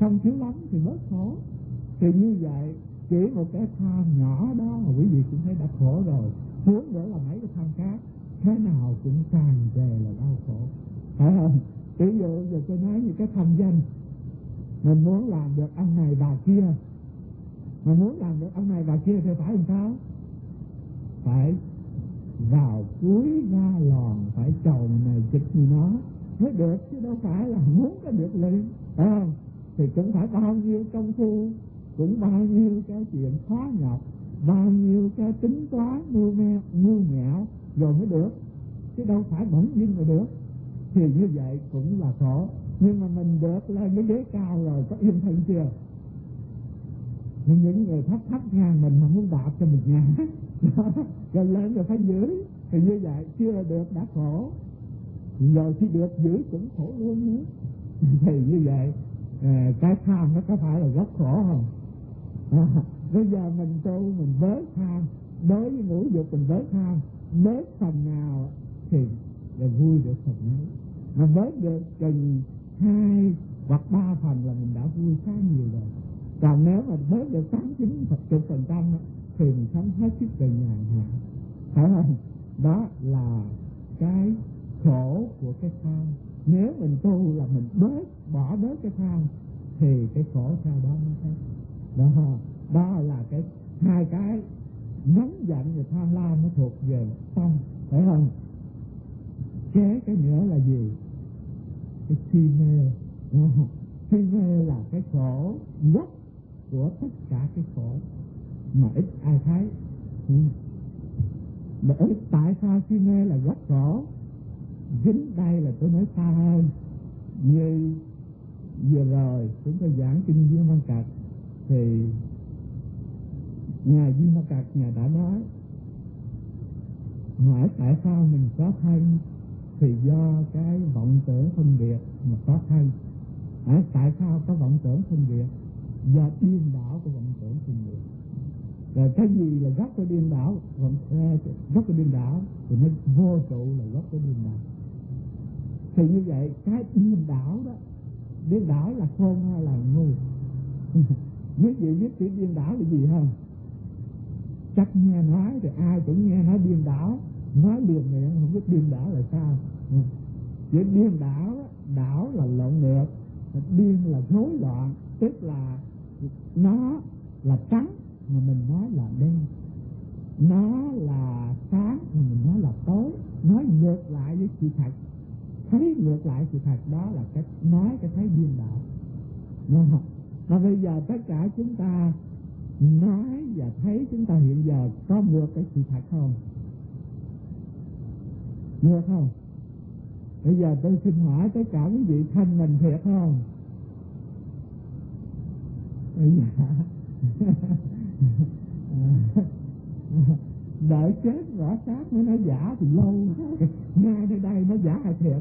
không thiếu lắm thì bớt khổ. Thì như vậy chỉ một cái tham nhỏ đó mà quý vị cũng thấy đã khổ rồi, huống nữa là mấy cái tham khác, thế nào cũng tràn trề là đau khổ, phải không? Ví dụ giờ tôi nói như cái tham danh, mình muốn làm được ông này bà kia, mà muốn làm được ông này bà kia thì phải làm sao? Phải vào cuối ra lòn, phải chầu này chịch như nó mới được, chứ đâu phải là muốn có được liền, phải không? Thì cũng phải bao nhiêu công phu, cũng bao nhiêu cái chuyện khó nhọc, bao nhiêu cái tính toán mưu mẹo rồi mới được, chứ đâu phải bỗng dưng mà được. Thì như vậy cũng là khổ. Nhưng mà mình được lên cái ghế cao rồi có yên thân chưa? Những người thấp thấp ngang mình mà muốn đạp cho mình ngã rồi lên rồi phải giữ, thì như vậy chưa được đã khổ, rồi khi được giữ cũng khổ luôn nữa. Thì như vậy cái tham nó có phải là rất khổ không? Bây giờ mình tu mình bớt tham, đối với ngũ dục mình bớt tham, bớt phần nào thì là vui được phần ấy, mà bớt được chừng 2 hoặc 3 phần là mình đã vui khá nhiều rồi. Còn nếu mà bớt được 80-90% thì mình sống hết sức về nhàn hạ, phải không? Đó là cái khổ của cái tham. Nếu mình tu là mình bỏ bớt cái tham thì cái khổ sau đó nó khác. Đó là cái hai cái nóng giận và tham lam nó thuộc về tâm, phải không? Chế cái nữa là gì? Cái si mê. Si mê là cái khổ gốc của tất cả cái khổ mà ít ai thấy. Mà ít tại sao si mê là gốc khổ? Chính đây là tôi nói xa hơn. Như vừa rồi chúng tôi giảng kinh Viên Văn Cật thì Ngài Viên Văn Cật Ngài đã nói, hỏi tại sao mình có thân thì do cái vọng tưởng phân biệt mà có thân. Tại sao có vọng tưởng phân biệt? Do điên đảo của vọng tưởng phân biệt. Rồi cái gì là gốc của điên đảo? Gốc của điên đảo thì nó vô trụ là gốc của điên đảo. Thì như vậy cái điên đảo đó, điên đảo là khôn hay là ngu? Quý vị biết chữ điên đảo là gì không? Chắc nghe nói thì ai cũng nghe nói điên đảo, nói liền miệng không biết điên đảo là sao. Chữ điên đảo, đảo là lộn ngược, điên là rối loạn, tức là nó là trắng mà mình nói là đen, nó là sáng mà mình nói là tối, nói ngược lại với sự thật, thấy ngược lại sự thật, đó là cái nói cái thấy điên đảo. Mà bây giờ tất cả chúng ta nói và thấy chúng ta hiện giờ có ngược cái sự thật không? Ngược không? Bây giờ tôi xin hỏi tất cả quý vị, thân mình thiệt không? Đợi chết rõ xác mới nói giả thì lâu. Ngay nơi đây nó giả hay thiệt?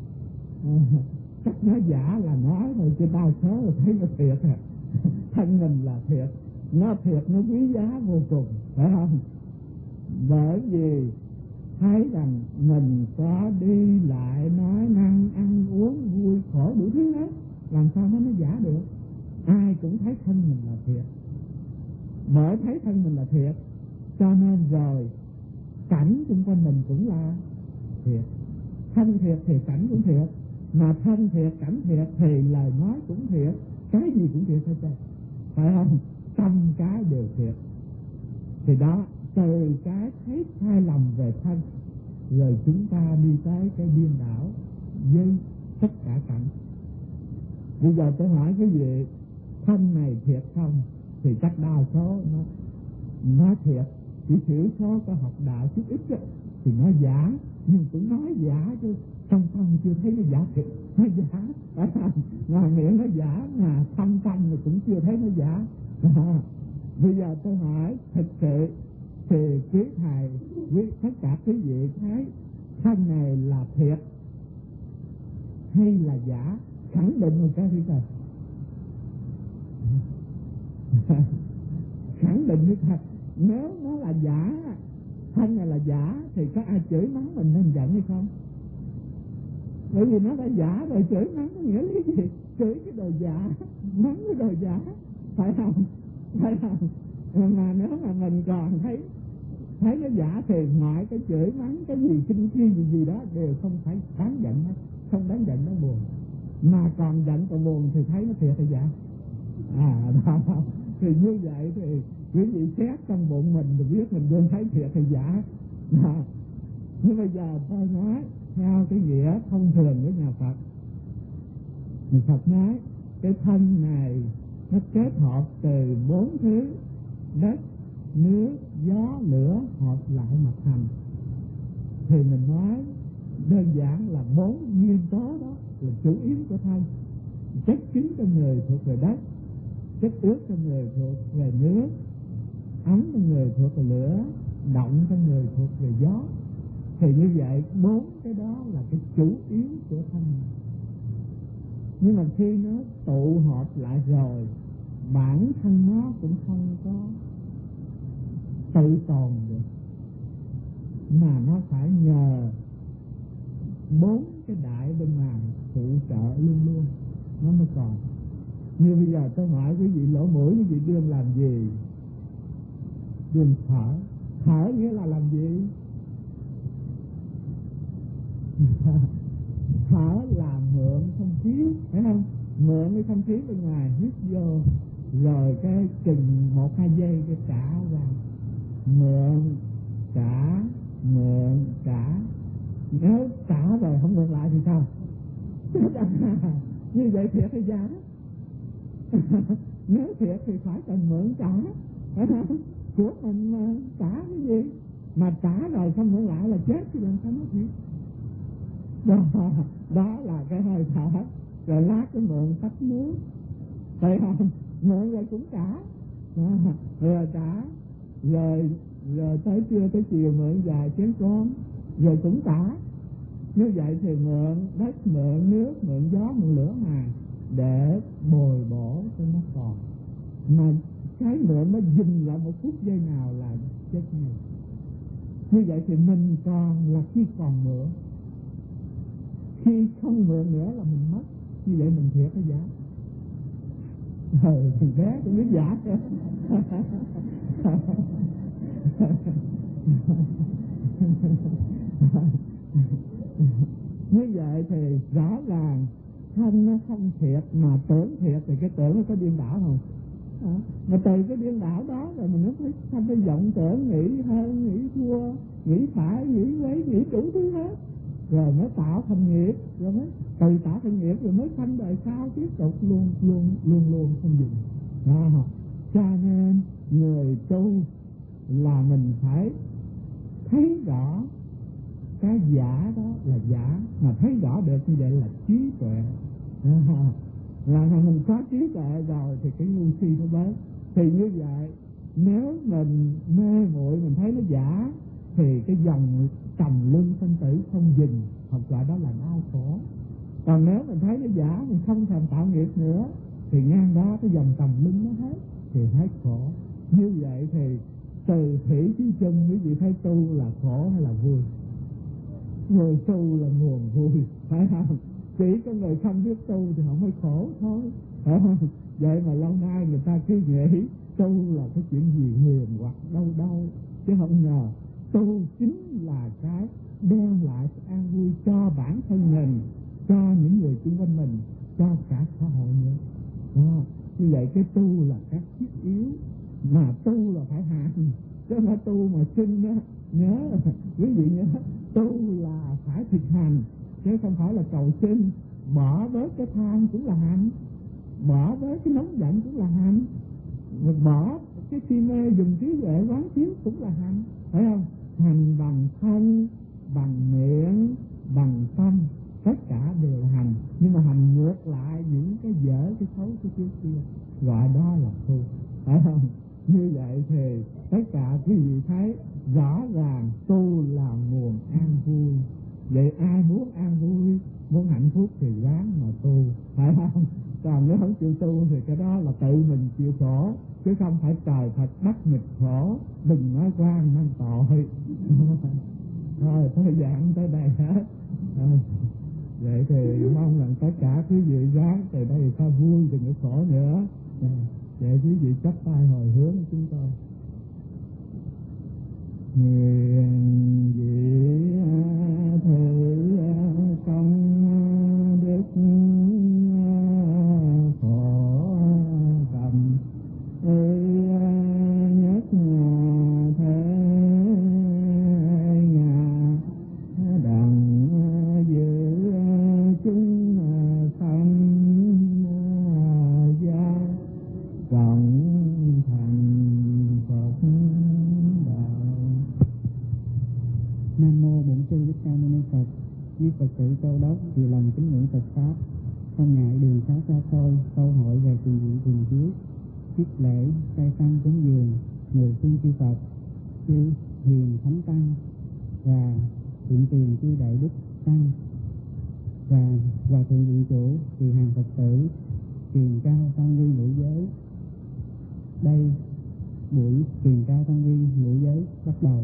Chắc nói giả là nói thôi, chứ đa số là thấy nó thiệt. Thân mình là thiệt, nó thiệt, nó quý giá vô cùng, phải không? Bởi vì thấy rằng mình có đi lại, nói năng, ăn uống, vui khổ đủ thứ đó, làm sao nó giả được? Ai cũng thấy thân mình là thiệt. Bởi thấy thân mình là thiệt cho nên rồi cảnh xung quanh mình cũng là thiệt. Thân thiệt thì cảnh cũng thiệt, mà thân thiệt, cảnh thiệt thì lời nói cũng thiệt, cái gì cũng thiệt hết trơn, phải không? Tâm cái đều thiệt. Thì đó, từ cái thấy sai lầm về thân, rồi chúng ta đi tới cái điên đảo với tất cả cảnh. Bây giờ tôi hỏi cái gì, thân này thiệt không? Thì chắc đa số nó thiệt, chỉ thiểu số có học đạo chút ít ấy, thì nó giả, nhưng cũng nói giả chứ trong tâm chưa thấy nó giả thiệt, nó giả, ngoài miệng nó giả mà thâm tâm thì cũng chưa thấy nó giả. Bây giờ tôi hỏi thực sự thì quý thầy, tất cả quý vị thấy thân này là thiệt hay là giả? Khẳng định một cái đi rồi. Khẳng định với thật, nếu nó là giả, thân này là giả thì có ai chửi mắng mình nên giận hay không? Bởi vì nó đã giả rồi, chửi mắng có nghĩa lý gì? Chửi cái đồ giả, mắng cái đồ giả, phải không? Phải không? Mà nếu mà mình còn thấy nó giả thì ngoại cái chửi mắng cái gì kinh khi gì đó đều không phải đáng giận hết, không đáng giận, đáng buồn. Mà còn giận còn buồn thì thấy nó thiệt hay giả? Đó. Thì như vậy thì quý vị xét trong bụng mình thì biết mình luôn thấy thiệt hay giả. Nhưng bây giờ tôi nói theo cái nghĩa thông thường của nhà Phật. Nhà Phật nói cái thân này nó kết hợp từ 4 thứ: đất, nước, gió, lửa hợp lại mà thành. Thì mình nói đơn giản là 4 nguyên tố đó là chủ yếu của thân. Chất chính trong người thuộc về đất, chất ướt trong người thuộc về nước, ấm trong người thuộc về lửa, động trong người thuộc về gió. Thì như vậy 4 cái đó là cái chủ yếu của thân. Nhưng mà khi nó tụ hợp lại rồi, bản thân nó cũng không có tự tồn được, mà nó phải nhờ 4 cái đại bên ngoài phụ trợ luôn luôn nó mới còn. Như bây giờ tôi hỏi quý vị lỗ mũi, quý vị đương làm gì? Đương thở. Thở nghĩa là làm gì? Thở là mượn không khí, phải không? Mượn cái không khí bên ngoài hít vô, rồi cái chừng 1-2 giây cái trả ra. Mượn trả. Nếu trả rồi không mượn lại thì sao? Như vậy thiệt hay giả? Nếu thiệt thì phải cần mượn trả, phải không? Của mình mà trả cái gì? Mà trả rồi không mượn lại là chết thì làm sao nó thiệt? Đó là cái hơi thở. Rồi lát cái mượn tách nước, phải không? Mượn rồi cũng trả, rồi trả, rồi tới trưa tới chiều mượn vài chén cơm, rồi cũng trả. Như vậy thì mượn đất, mượn nước, mượn gió, mượn lửa mà để bồi bổ cho nó còn. Mà cái mượn nó dừng lại 1 phút giây nào là chết ngay. Như vậy thì mình còn là khi còn mượn, khi không mượn nữa là mình mất. Như vậy mình thiệt cái giả? Thằng bé cũng biết giả chứ. Như vậy thì rõ ràng thân nó không thiệt mà tưởng thiệt, thì cái tưởng nó có điên đảo không? Mà từ cái điên đảo đó rồi mình nó thấy cái vọng tưởng, nghĩ hơn, nghĩ thua, nghĩ phải, nghĩ quấy, nghĩ đủ thứ hết, rồi mới tạo thành nghiệp, rồi mới từ tạo thành nghiệp rồi mới sanh đời sau tiếp tục luôn không dừng. Cho nên người tu là mình phải thấy rõ cái giả đó là giả, mà thấy rõ được như vậy là trí tuệ. Là mình có trí tuệ rồi thì cái ngu si nó bớt. Thì như vậy nếu mình mê muội, mình thấy nó giả, thì cái dòng trầm luân sinh tử không dừng, hoặc gọi đó là đau khổ. Còn nếu mình thấy nó giả, mình không thèm tạo nghiệp nữa, thì ngang đó cái dòng trầm luân nó hết, thì hết khổ. Như vậy thì từ thủy chí chung, quý vị thấy tu là khổ hay là vui? Người tu là nguồn vui, phải không? Chỉ có người không biết tu thì họ mới khổ thôi, phải không? Vậy mà lâu nay người ta cứ nghĩ tu là cái chuyện gì huyền hoặc đâu, chứ không ngờ tu chính là cái đem lại an vui cho bản thân mình, cho những người xung quanh mình, cho cả xã hội nữa. Như vậy cái tu là cái thiết yếu, mà tu là phải hành, chứ không phải tu mà xin đó. Nhớ, quý vị nhớ, tu là phải thực hành, chứ không phải là cầu xin. Bỏ bớt cái tham cũng là hành, bỏ bớt cái nóng giận cũng là hành, bỏ cái si mê dùng trí huệ quán chiếu cũng là hành, phải không? Hành bằng thân, bằng miệng, bằng tâm, tất cả đều là hành. Nhưng mà hành ngược lại những cái dở, cái xấu, cái trước kia, gọi đó là tu, phải không? Như vậy thì tất cả quý vị thấy rõ ràng tu là nguồn an vui. Vậy ai muốn an vui, muốn hạnh phúc thì ráng mà tu, phải không? Còn nếu không chịu tu thì cái đó là tự mình chịu khổ, chứ không phải trời Phật bắt nghịch khổ. Đừng nói quan mang tội. Rồi tôi giảng tới đây hết. Vậy thì mong rằng tất cả quý vị ráng từ đây ta vui đừng có khổ nữa. Vậy quý vị chắp tay hồi hướng chúng tôi. Nguyện vị thử công đức phổ tầm nhất thế ngà đặng giữ chúng sanh gia cộng thành Phật đạo. Nam mô Bổn Sư Thích Ca Mâu Ni Phật. Quý Phật tử Châu Đốc vì lòng kính ngưỡng Phật pháp, không ngại đường xá xa xôi, câu hỏi về tiền viện thường trước, chức lễ, trai tăng cúng dường, người xưng chư Phật, chư hiền thánh tăng và thượng tiền chư đại đức tăng và hòa thượng viện chủ tỳ hàng Phật tử truyền cao tăng vi nữ giới. Đây buổi truyền cao tăng vi nữ giới bắt đầu.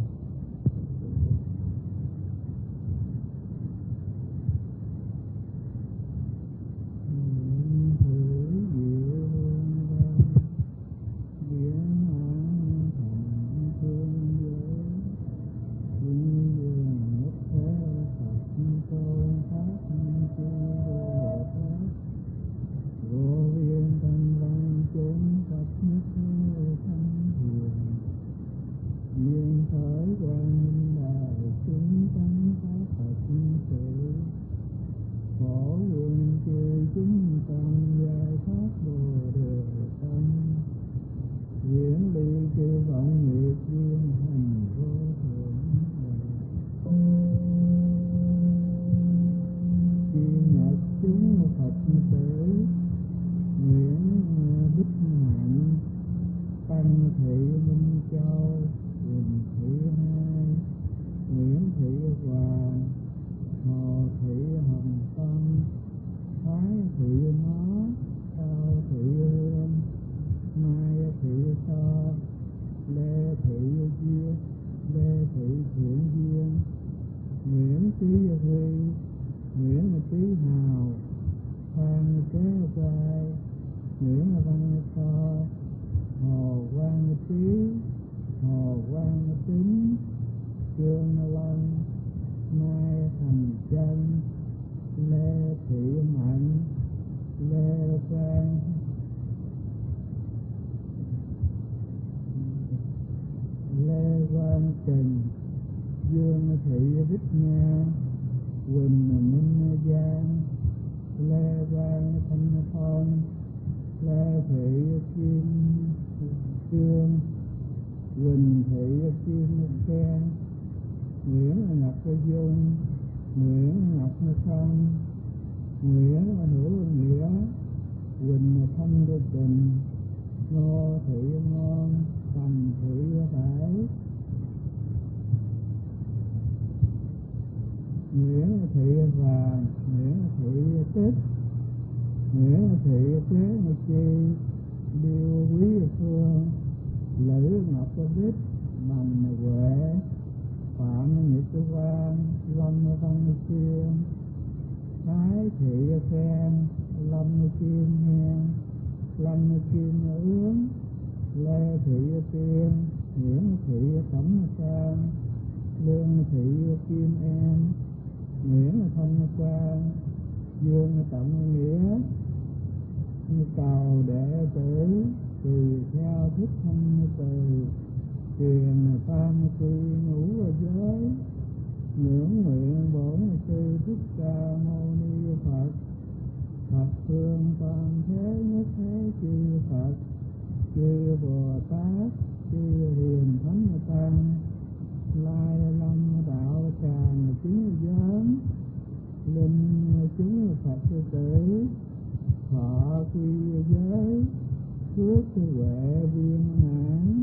Thọ quy giới phước huệ viên mãn